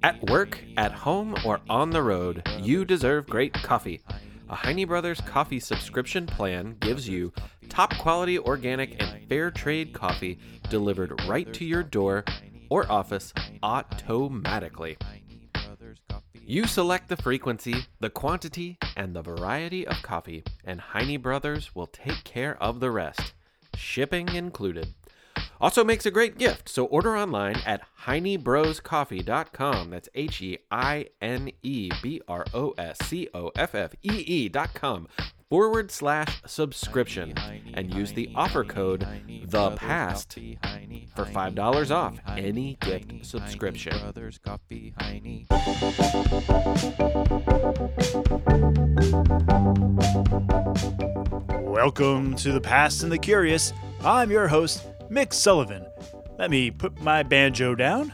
At work, at home, or on the road, you deserve great coffee. A Heine Brothers coffee subscription plan gives you top quality organic and fair trade coffee delivered right to your door or office automatically. You select the frequency, the quantity, and the variety of coffee, and Heine Brothers will take care of the rest, shipping included. Also makes a great gift, so order online at HeineBrosCoffee.com. That's HeineBrosCoffee.com/subscription and use the offer code THEPAST for $5 off any gift subscription. Welcome to The Past and the Curious. I'm your host, Mick Sullivan. Let me put my banjo down.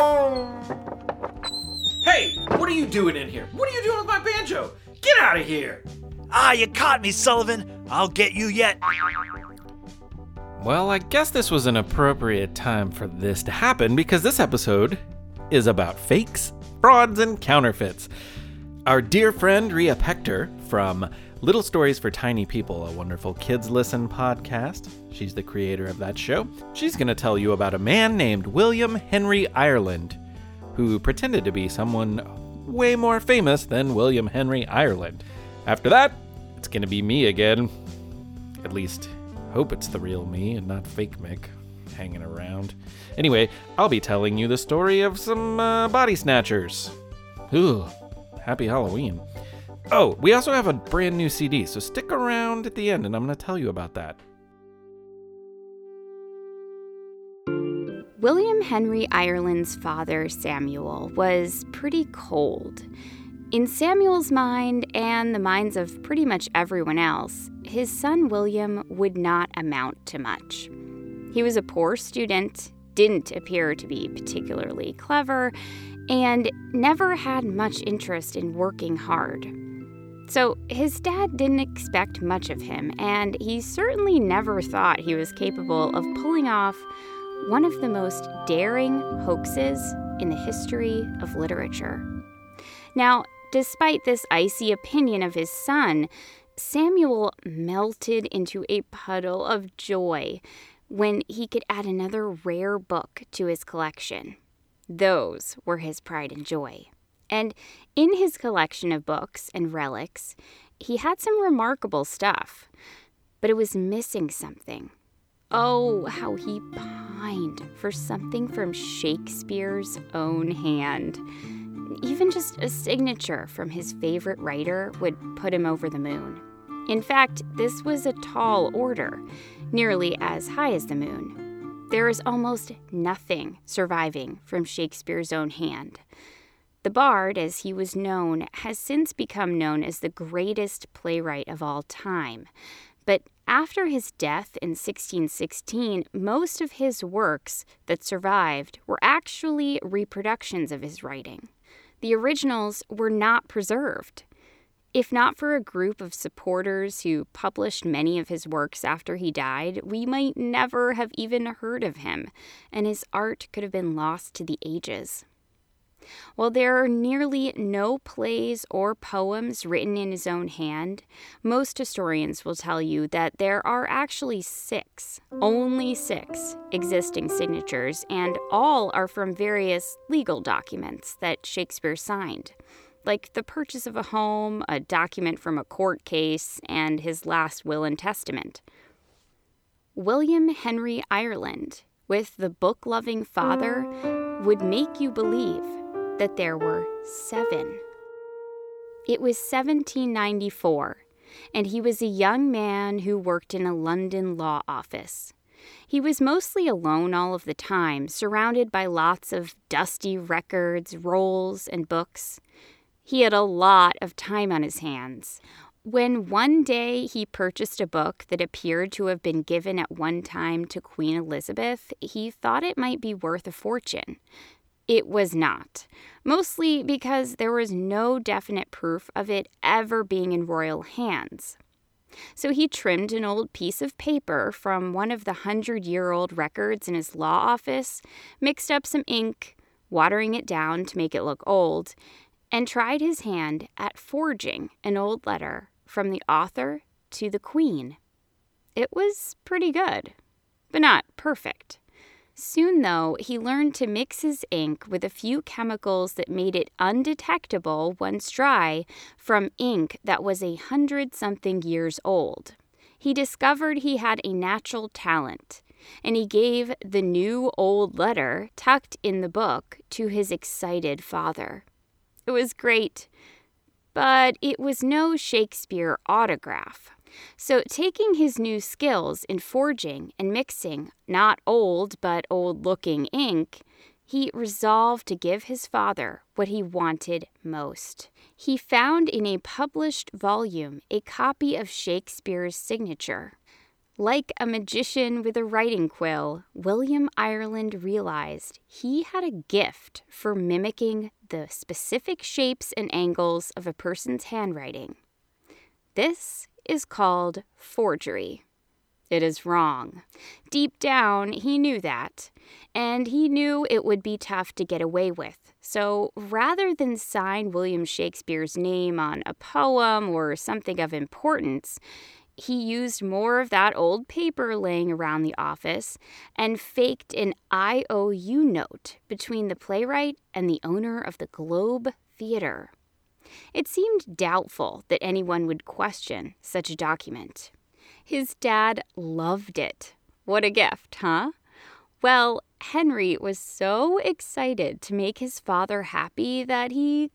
Hey, what are you doing in here? What are you doing with my banjo? Get out of here! You caught me, Sullivan. I'll get you yet. Well, I guess this was an appropriate time for this to happen because this episode is about fakes, frauds, and counterfeits. Our dear friend Rhea Pector from Little Stories for Tiny People, a wonderful kids listen podcast. She's the creator of that show. She's going to tell you about a man named William Henry Ireland, who pretended to be someone way more famous than William Henry Ireland. After that, it's going to be me again. At least, hope it's the real me and not fake Mick hanging around. Anyway, I'll be telling you the story of some body snatchers. Ooh, happy Halloween. Oh, we also have a brand new CD, so stick around at the end and I'm going to tell you about that. William Henry Ireland's father, Samuel, was pretty cold. In Samuel's mind, and the minds of pretty much everyone else, his son William would not amount to much. He was a poor student, didn't appear to be particularly clever, and never had much interest in working hard. So his dad didn't expect much of him, and he certainly never thought he was capable of pulling off one of the most daring hoaxes in the history of literature. Now, despite this icy opinion of his son, Samuel melted into a puddle of joy when he could add another rare book to his collection. Those were his pride and joy. And in his collection of books and relics, he had some remarkable stuff, but it was missing something. Oh, how he pined for something from Shakespeare's own hand. Even just a signature from his favorite writer would put him over the moon. In fact, this was a tall order, nearly as high as the moon. There is almost nothing surviving from Shakespeare's own hand. The Bard, as he was known, has since become known as the greatest playwright of all time. But after his death in 1616, most of his works that survived were actually reproductions of his writing. The originals were not preserved. If not for a group of supporters who published many of his works after he died, we might never have even heard of him, and his art could have been lost to the ages. While there are nearly no plays or poems written in his own hand, most historians will tell you that there are actually only six existing signatures, and all are from various legal documents that Shakespeare signed, like the purchase of a home, a document from a court case, and his last will and testament. William Henry Ireland, with the book-loving father, would make you believe that there were 7. It was 1794, and he was a young man who worked in a London law office. He was mostly alone all of the time, surrounded by lots of dusty records, rolls, and books. He had a lot of time on his hands. When one day he purchased a book that appeared to have been given at one time to Queen Elizabeth, he thought it might be worth a fortune. It was not, mostly because there was no definite proof of it ever being in royal hands. So he trimmed an old piece of paper from one of the 100-year-old records in his law office, mixed up some ink, watering it down to make it look old, and tried his hand at forging an old letter from the author to the Queen. It was pretty good, but not perfect. Soon, though, he learned to mix his ink with a few chemicals that made it undetectable once dry from ink that was 100-something years old. He discovered he had a natural talent, and he gave the new old letter tucked in the book to his excited father. It was great, but it was no Shakespeare autograph. So, taking his new skills in forging and mixing not old but old-looking ink, he resolved to give his father what he wanted most. He found in a published volume a copy of Shakespeare's signature. Like a magician with a writing quill, William Ireland realized he had a gift for mimicking the specific shapes and angles of a person's handwriting. This is called forgery. It is wrong. Deep down, he knew that, and he knew it would be tough to get away with. So rather than sign William Shakespeare's name on a poem or something of importance, he used more of that old paper laying around the office and faked an IOU note between the playwright and the owner of the Globe Theater. It seemed doubtful that anyone would question such a document. His dad loved it. What a gift, huh? Well, Henry was so excited to make his father happy that he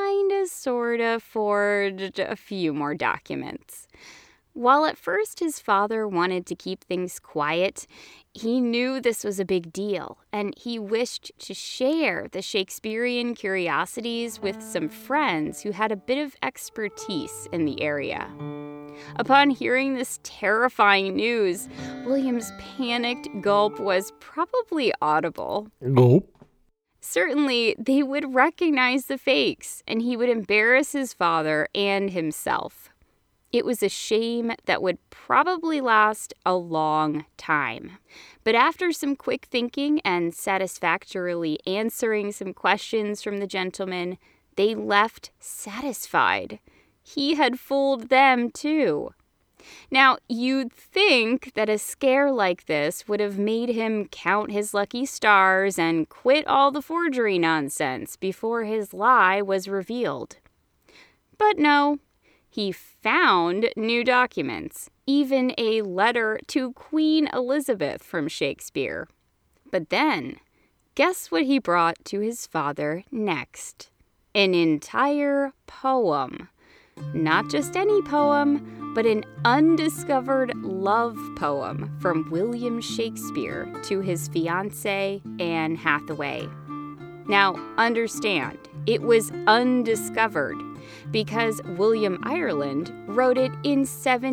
sorta forged a few more documents. While at first his father wanted to keep things quiet, he knew this was a big deal, and he wished to share the Shakespearean curiosities with some friends who had a bit of expertise in the area. Upon hearing this terrifying news, William's panicked gulp was probably audible. Gulp. Certainly, they would recognize the fakes, and he would embarrass his father and himself. It was a shame that would probably last a long time. But after some quick thinking and satisfactorily answering some questions from the gentleman, they left satisfied. He had fooled them too. Now, you'd think that a scare like this would have made him count his lucky stars and quit all the forgery nonsense before his lie was revealed. But no. He found new documents, even a letter to Queen Elizabeth from Shakespeare. But then, guess what he brought to his father next? An entire poem. Not just any poem, but an undiscovered love poem from William Shakespeare to his fiancée, Anne Hathaway. Now, understand, it was undiscovered, because William Ireland wrote it in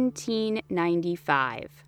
1795,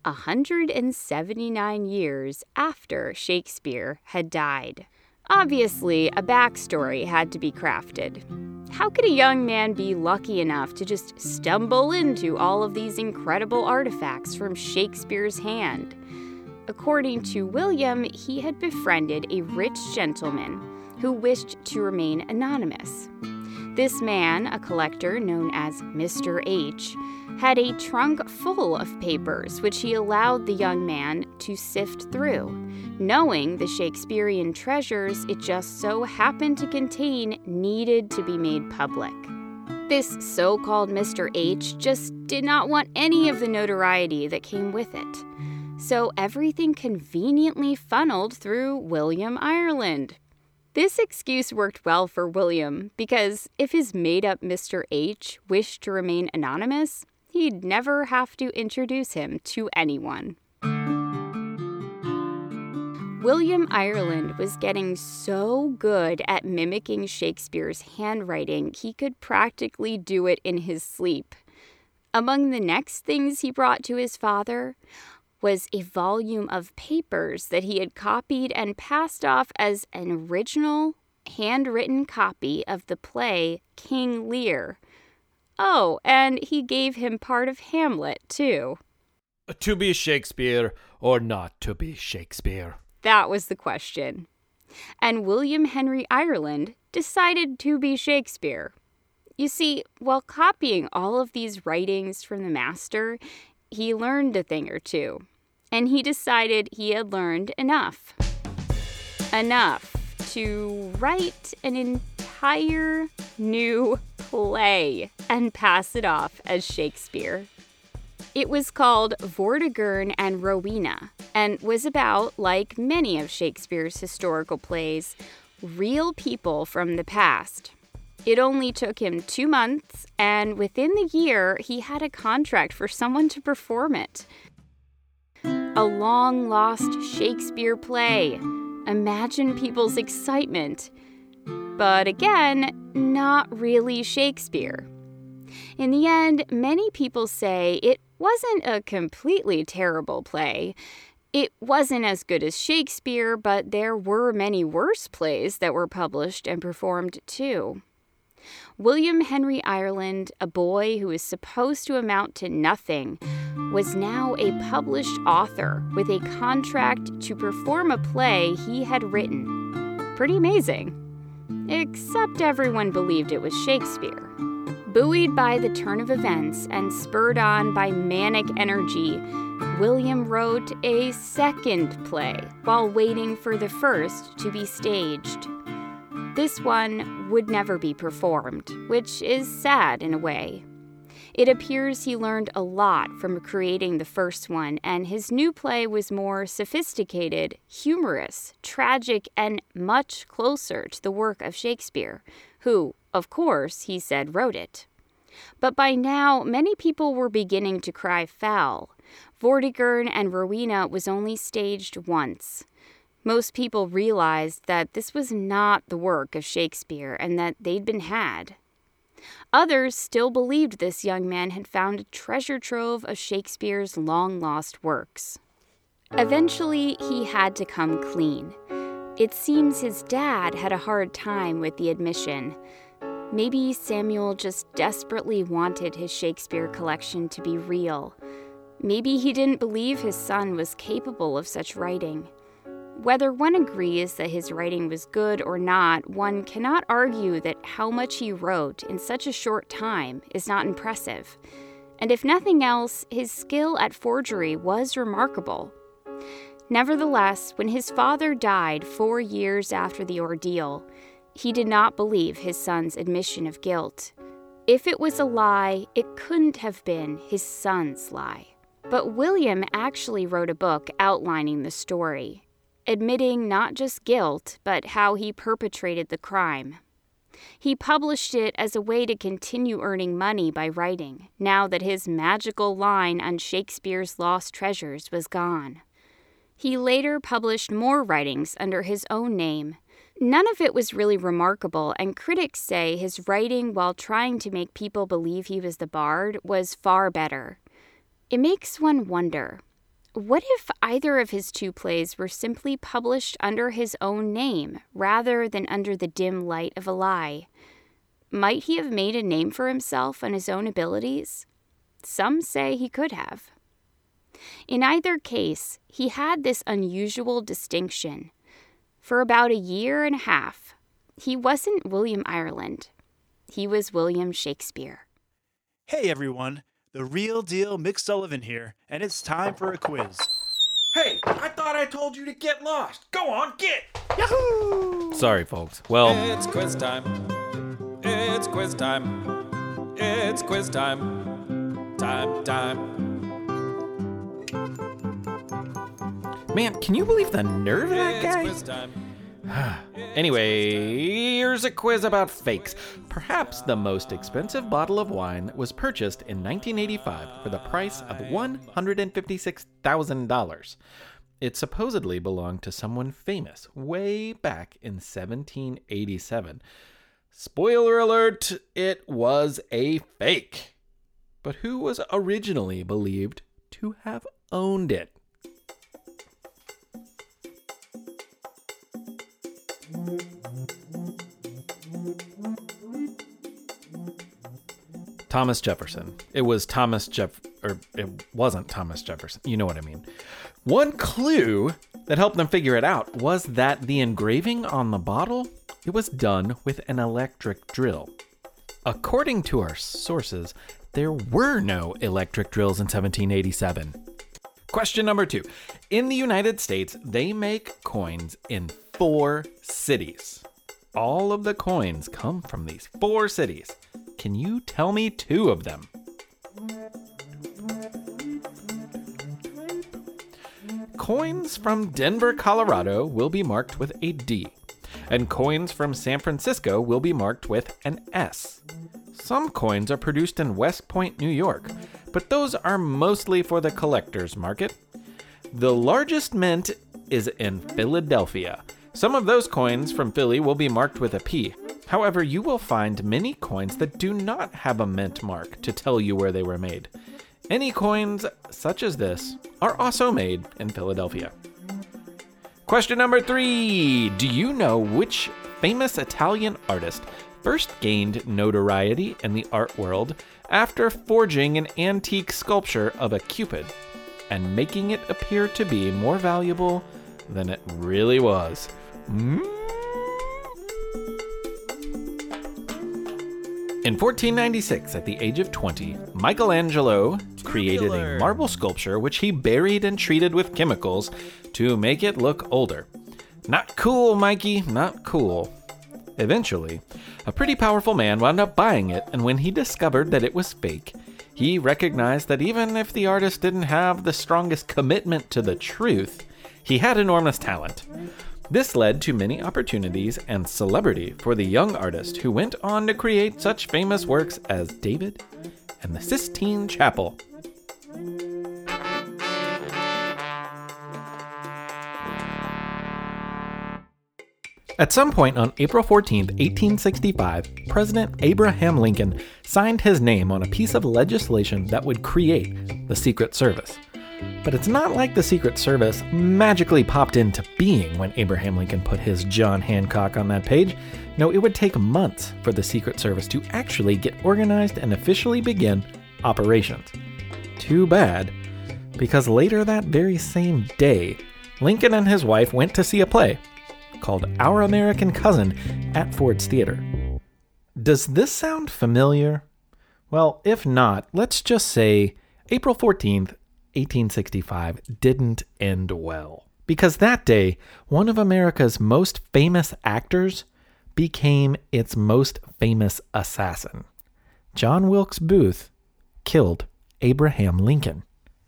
179 years after Shakespeare had died. Obviously, a backstory had to be crafted. How could a young man be lucky enough to just stumble into all of these incredible artifacts from Shakespeare's hand? According to William, he had befriended a rich gentleman who wished to remain anonymous. This man, a collector known as Mr. H., had a trunk full of papers which he allowed the young man to sift through, knowing the Shakespearean treasures it just so happened to contain needed to be made public. This so-called Mr. H just did not want any of the notoriety that came with it. So everything conveniently funneled through William Ireland. This excuse worked well for William because if his made-up Mr. H wished to remain anonymous, he'd never have to introduce him to anyone. William Ireland was getting so good at mimicking Shakespeare's handwriting, he could practically do it in his sleep. Among the next things he brought to his father was a volume of papers that he had copied and passed off as an original, handwritten copy of the play King Lear. Oh, and he gave him part of Hamlet, too. To be Shakespeare or not to be Shakespeare? That was the question. And William Henry Ireland decided to be Shakespeare. You see, while copying all of these writings from the master, he learned a thing or two. And he decided he had learned enough. Enough to write an entire new play and pass it off as Shakespeare. It was called Vortigern and Rowena and was about, like many of Shakespeare's historical plays, real people from the past. It only took him 2 months, and within the year, he had a contract for someone to perform it. A long-lost Shakespeare play. Imagine people's excitement. But again, not really Shakespeare. In the end, many people say it wasn't a completely terrible play. It wasn't as good as Shakespeare, but there were many worse plays that were published and performed too. William Henry Ireland, a boy who was supposed to amount to nothing, was now a published author with a contract to perform a play he had written. Pretty amazing. Except everyone believed it was Shakespeare. Buoyed by the turn of events and spurred on by manic energy, William wrote a second play while waiting for the first to be staged. This one would never be performed, which is sad in a way. It appears he learned a lot from creating the first one, and his new play was more sophisticated, humorous, tragic, and much closer to the work of Shakespeare, who, of course, he said wrote it. But by now, many people were beginning to cry foul. Vortigern and Rowena was only staged once. Most people realized that this was not the work of Shakespeare and that they'd been had. Others still believed this young man had found a treasure trove of Shakespeare's long-lost works. Eventually, he had to come clean. It seems his dad had a hard time with the admission. Maybe Samuel just desperately wanted his Shakespeare collection to be real. Maybe he didn't believe his son was capable of such writing. Whether one agrees that his writing was good or not, one cannot argue that how much he wrote in such a short time is not impressive. And if nothing else, his skill at forgery was remarkable. Nevertheless, when his father died 4 years after the ordeal, he did not believe his son's admission of guilt. If it was a lie, it couldn't have been his son's lie. But William actually wrote a book outlining the story, admitting not just guilt, but how he perpetrated the crime. He published it as a way to continue earning money by writing, now that his magical line on Shakespeare's lost treasures was gone. He later published more writings under his own name. None of it was really remarkable, and critics say his writing while trying to make people believe he was the bard was far better. It makes one wonder, what if either of his 2 plays were simply published under his own name, rather than under the dim light of a lie? Might he have made a name for himself on his own abilities? Some say he could have. In either case, he had this unusual distinction. For about 1.5 years, he wasn't William Ireland. He was William Shakespeare. Hey everyone, the real deal Mick Sullivan here, and it's time for a quiz. Hey, I thought I told you to get lost. Go on, get! Yahoo! Sorry, folks. Well, It's quiz time. It's quiz time. It's quiz time. Time. man, can you believe the nerve of that It's guy? quiz time. Anyway, here's a quiz about fakes. Perhaps the most expensive bottle of wine was purchased in 1985 for the price of $156,000. It supposedly belonged to someone famous way back in 1787. Spoiler alert, it was a fake. But who was originally believed to have owned it? Thomas Jefferson. It was Thomas or it wasn't Thomas Jefferson. You know what I mean. One clue that helped them figure it out was that the engraving on the bottle, it was done with an electric drill. According to our sources, there were no electric drills in 1787. Question number 2. In the United States, they make coins in 4 cities. All of the coins come from these 4 cities. Can you tell me 2 of them? Coins from Denver, Colorado will be marked with a D, and coins from San Francisco will be marked with an S. Some coins are produced in West Point, New York, but those are mostly for the collector's market. The largest mint is in Philadelphia. Some of those coins from Philly will be marked with a P. However, you will find many coins that do not have a mint mark to tell you where they were made. Any coins such as this are also made in Philadelphia. Question number 3. Do you know which famous Italian artist first gained notoriety in the art world after forging an antique sculpture of a Cupid and making it appear to be more valuable than it really was? In 1496, at the age of 20, Michelangelo created a marble sculpture which he buried and treated with chemicals to make it look older. Not cool, Mikey, not cool. Eventually, a pretty powerful man wound up buying it, and when he discovered that it was fake, he recognized that even if the artist didn't have the strongest commitment to the truth, he had enormous talent. This led to many opportunities and celebrity for the young artist, who went on to create such famous works as David and the Sistine Chapel. At some point on April 14, 1865, President Abraham Lincoln signed his name on a piece of legislation that would create the Secret Service. But it's not like the Secret Service magically popped into being when Abraham Lincoln put his John Hancock on that page. No, it would take months for the Secret Service to actually get organized and officially begin operations. Too bad, because later that very same day, Lincoln and his wife went to see a play called Our American Cousin at Ford's Theater. Does this sound familiar? Well, if not, let's just say April 14th, 1865 didn't end well. Because that day, one of America's most famous actors became its most famous assassin. John Wilkes Booth killed Abraham Lincoln.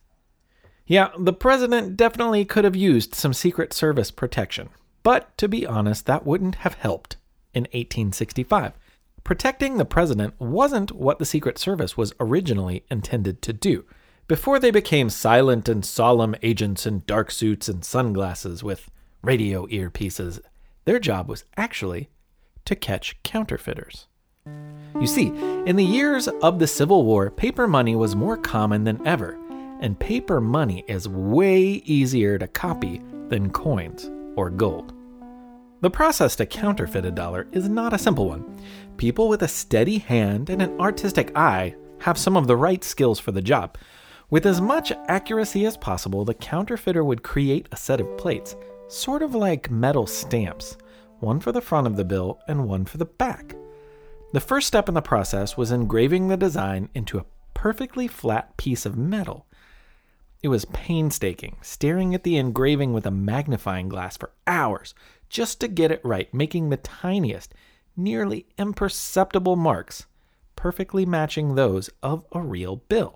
Yeah, the president definitely could have used some Secret Service protection. But to be honest, that wouldn't have helped in 1865. Protecting the president wasn't what the Secret Service was originally intended to do. Before they became silent and solemn agents in dark suits and sunglasses with radio earpieces, their job was actually to catch counterfeiters. You see, in the years of the Civil War, paper money was more common than ever, and paper money is way easier to copy than coins or gold. The process to counterfeit a dollar is not a simple one. People with a steady hand and an artistic eye have some of the right skills for the job. With as much accuracy as possible, the counterfeiter would create a set of plates, sort of like metal stamps, one for the front of the bill and one for the back. The first step in the process was engraving the design into a perfectly flat piece of metal. It was painstaking, staring at the engraving with a magnifying glass for hours just to get it right, making the tiniest, nearly imperceptible marks, perfectly matching those of a real bill.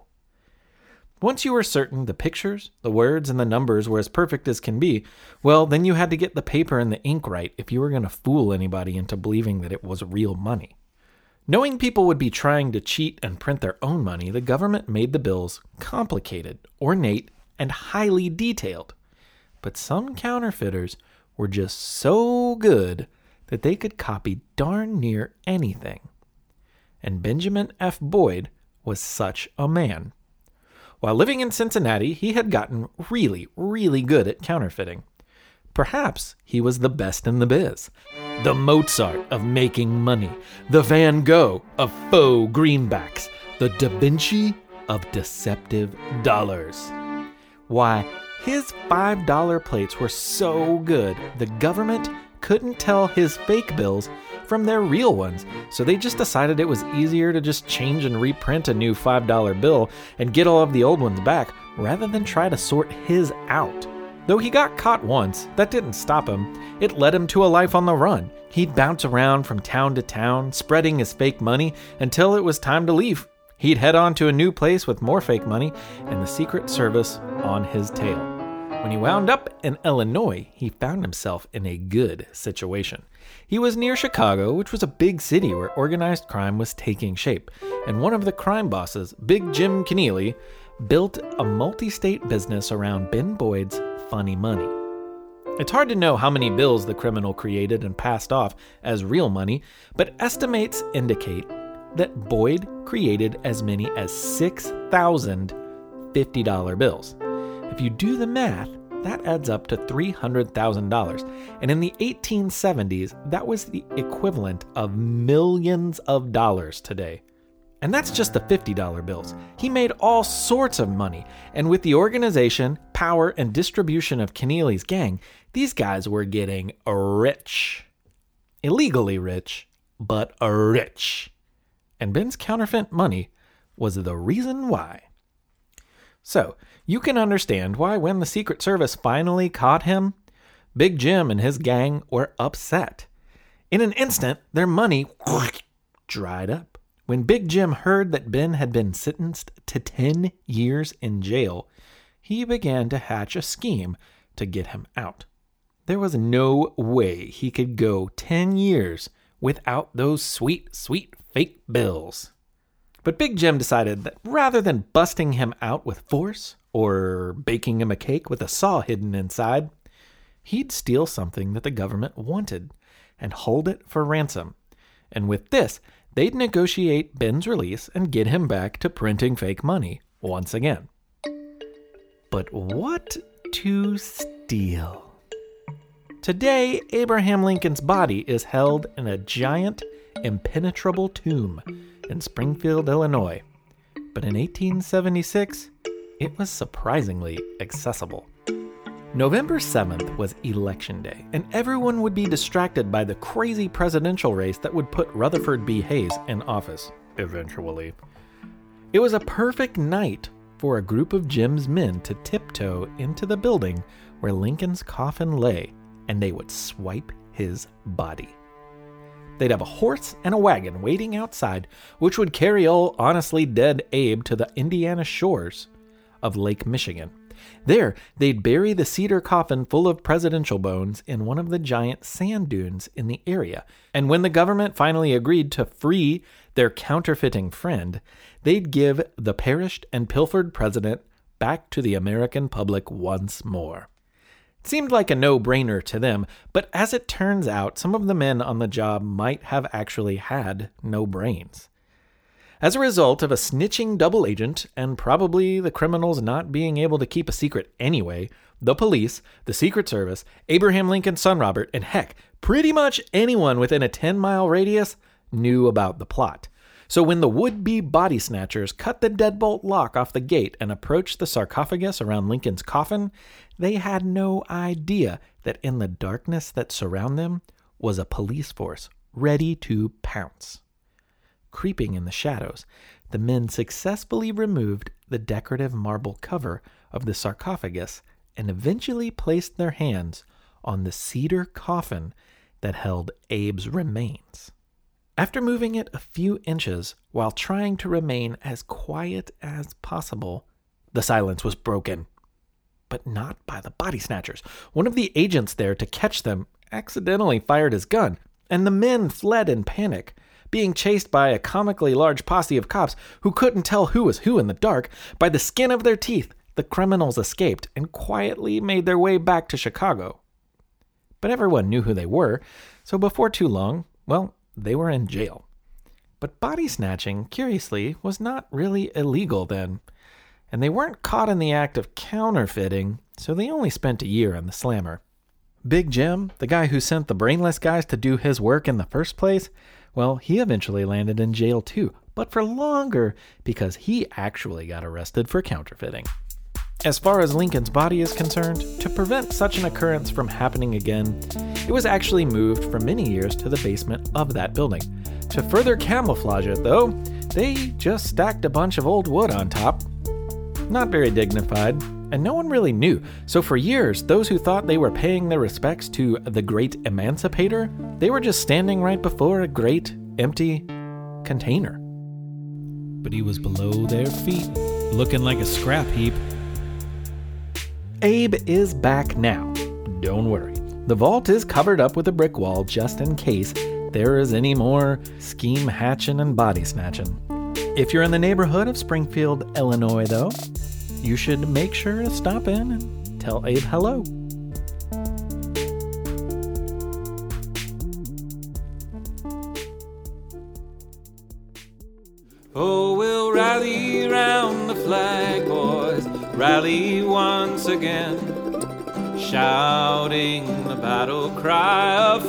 Once you were certain the pictures, the words, and the numbers were as perfect as can be, well, then you had to get the paper and the ink right if you were going to fool anybody into believing that it was real money. Knowing people would be trying to cheat and print their own money, the government made the bills complicated, ornate, and highly detailed. But some counterfeiters were just so good that they could copy darn near anything. And Benjamin F. Boyd was such a man. While living in Cincinnati, he had gotten really, really good at counterfeiting. Perhaps he was the best in the biz. The Mozart of making money, the Van Gogh of faux greenbacks, the Da Vinci of deceptive dollars. Why, his $5 plates were so good, the government couldn't tell his fake bills from their real ones, so they just decided it was easier to just change and reprint a new $5 bill and get all of the old ones back, rather than try to sort his out. Though he got caught once, that didn't stop him. It led him to a life on the run. He'd bounce around from town to town, spreading his fake money until it was time to leave. He'd head on to a new place with more fake money and the Secret Service on his tail. When he wound up in Illinois, he found himself in a good situation. He was near Chicago, which was a big city where organized crime was taking shape, and one of the crime bosses, Big Jim Keneally, built a multi-state business around Ben Boyd's funny money. It's hard to know how many bills the criminal created and passed off as real money, but estimates indicate that Boyd created as many as 6,000 $50 bills. If you do the math, that adds up to $300,000. And in the 1870s, that was the equivalent of millions of dollars today. And that's just the $50 bills. He made all sorts of money. And with the organization, power, and distribution of Keneally's gang, these guys were getting rich. Illegally rich, but rich. And Ben's counterfeit money was the reason why. So, you can understand why when the Secret Service finally caught him, Big Jim and his gang were upset. In an instant, their money dried up. When Big Jim heard that Ben had been sentenced to 10 years in jail, he began to hatch a scheme to get him out. There was no way he could go 10 years without those sweet, sweet fake bills. But Big Jim decided that rather than busting him out with force or baking him a cake with a saw hidden inside, he'd steal something that the government wanted and hold it for ransom. And with this, they'd negotiate Ben's release and get him back to printing fake money once again. But what to steal? Today, Abraham Lincoln's body is held in a giant, impenetrable tomb in Springfield, Illinois. But in 1876, it was surprisingly accessible. November 7th was Election Day, and everyone would be distracted by the crazy presidential race that would put Rutherford B. Hayes in office, eventually. It was a perfect night for a group of Jim's men to tiptoe into the building where Lincoln's coffin lay, and they would swipe his body. They'd have a horse and a wagon waiting outside, which would carry old honestly dead Abe to the Indiana shores of Lake Michigan. There, they'd bury the cedar coffin full of presidential bones in one of the giant sand dunes in the area. And when the government finally agreed to free their counterfeiting friend, they'd give the perished and pilfered president back to the American public once more. It seemed like a no-brainer to them, but as it turns out, some of the men on the job might have actually had no brains. As a result of a snitching double agent, and probably the criminals not being able to keep a secret anyway, the police, the Secret Service, Abraham Lincoln's son Robert, and heck, pretty much anyone within a 10-mile radius knew about the plot. So when the would-be body snatchers cut the deadbolt lock off the gate and approached the sarcophagus around Lincoln's coffin, they had no idea that in the darkness that surrounded them was a police force ready to pounce. Creeping in the shadows, the men successfully removed the decorative marble cover of the sarcophagus and eventually placed their hands on the cedar coffin that held Abe's remains. After moving it a few inches while trying to remain as quiet as possible, the silence was broken. But not by the body snatchers. One of the agents there to catch them accidentally fired his gun, and the men fled in panic, being chased by a comically large posse of cops who couldn't tell who was who in the dark. By the skin of their teeth, the criminals escaped and quietly made their way back to Chicago. But everyone knew who they were, so before too long, well, they were in jail. But body snatching, curiously, was not really illegal then, and they weren't caught in the act of counterfeiting, so they only spent a year on the slammer. Big Jim, the guy who sent the brainless guys to do his work in the first place, well, he eventually landed in jail too, but for longer because he actually got arrested for counterfeiting. As far as Lincoln's body is concerned, to prevent such an occurrence from happening again, it was actually moved for many years to the basement of that building. To further camouflage it, though, they just stacked a bunch of old wood on top. Not very dignified, and no one really knew. So for years, those who thought they were paying their respects to the great emancipator, they were just standing right before a great, empty container. But he was below their feet, looking like a scrap heap. Abe is back now. Don't worry. The vault is covered up with a brick wall just in case there is any more scheme hatching and body snatching. If you're in the neighborhood of Springfield, Illinois, though, you should make sure to stop in and tell Abe hello. Oh, we'll rally round the flag, boys, rally once again, shouting the battle cry of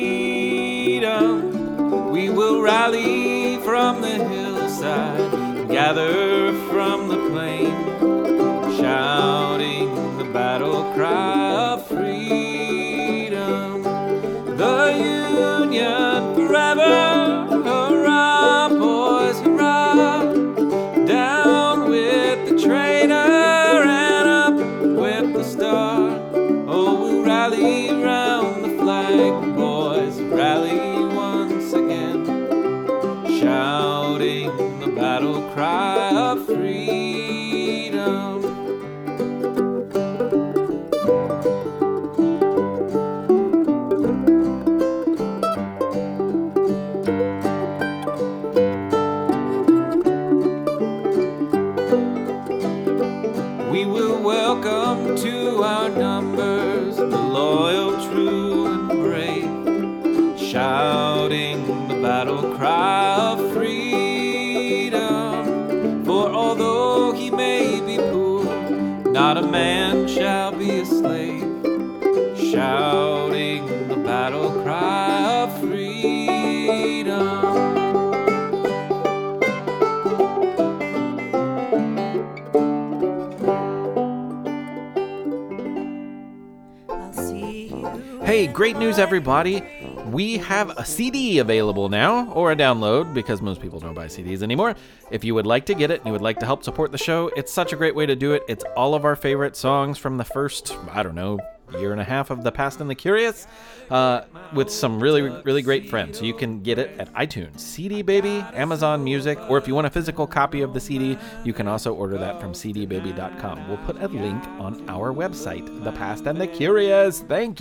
freedom. We will rally from the hillside, gather from the plain, shouting the battle cry of freedom. The Union forever, hurrah, boys, hurrah. Down with the traitor and up with the star. Oh, we'll rally round the flag, boys, rally once again, shouting the battle cry of freedom. We will welcome to our numbers the loyal, true, and brave, shouting the battle cry of freedom. For although he may be poor, not a man shall be a slave, shouting the battle cry of freedom. Hey, great news, everybody. We have a CD available now, or a download, because most people don't buy CDs anymore. If you would like to get it and you would like to help support the show, it's such a great way to do it. It's all of our favorite songs from the first, year and a half of The Past and the Curious, with some really, really great friends. So you can get it at iTunes, CD Baby, Amazon Music, or if you want a physical copy of the CD, you can also order that from cdbaby.com. We'll put a link on our website, The Past and the Curious. Thank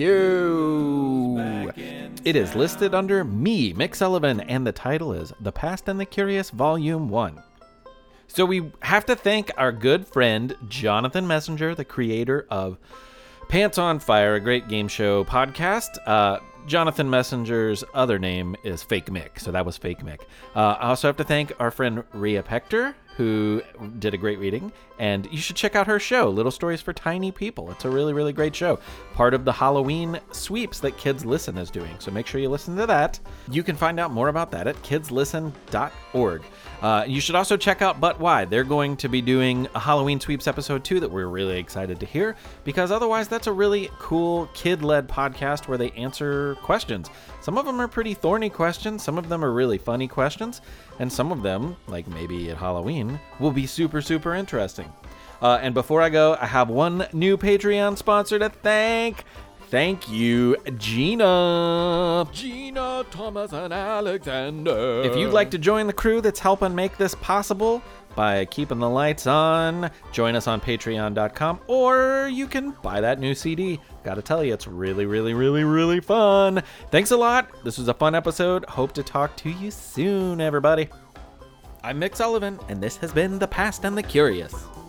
you. It is listed under me, Mick Sullivan, and the title is The Past and the Curious Volume 1. So we have to thank our good friend, Jonathan Messenger, the creator of Pants on Fire, a great game show podcast. Jonathan Messenger's other name is Fake Mick, so that was Fake Mick. I also have to thank our friend Rhea Pector, who did a great reading, and you should check out her show, Little Stories for Tiny People. It's a really, really great show. Part of the Halloween sweeps that Kids Listen is doing, so make sure you listen to that. You can find out more about that at kidslisten.org. You should also check out But Why. They're going to be doing a Halloween Sweeps episode 2 that we're really excited to hear, because otherwise that's a really cool kid-led podcast where they answer questions. Some of them are pretty thorny questions, some of them are really funny questions, and some of them, like maybe at Halloween, will be super, super interesting. And before I go, I have one new Patreon sponsor to thank. Thank you, Gina, Thomas, and Alexander. If you'd like to join the crew that's helping make this possible by keeping the lights on, join us on patreon.com, or you can buy that new CD. Gotta tell you, it's really, really, really, really fun. Thanks a lot. This was a fun episode. Hope to talk to you soon, everybody. I'm Mick Sullivan, and this has been The Past and the Curious.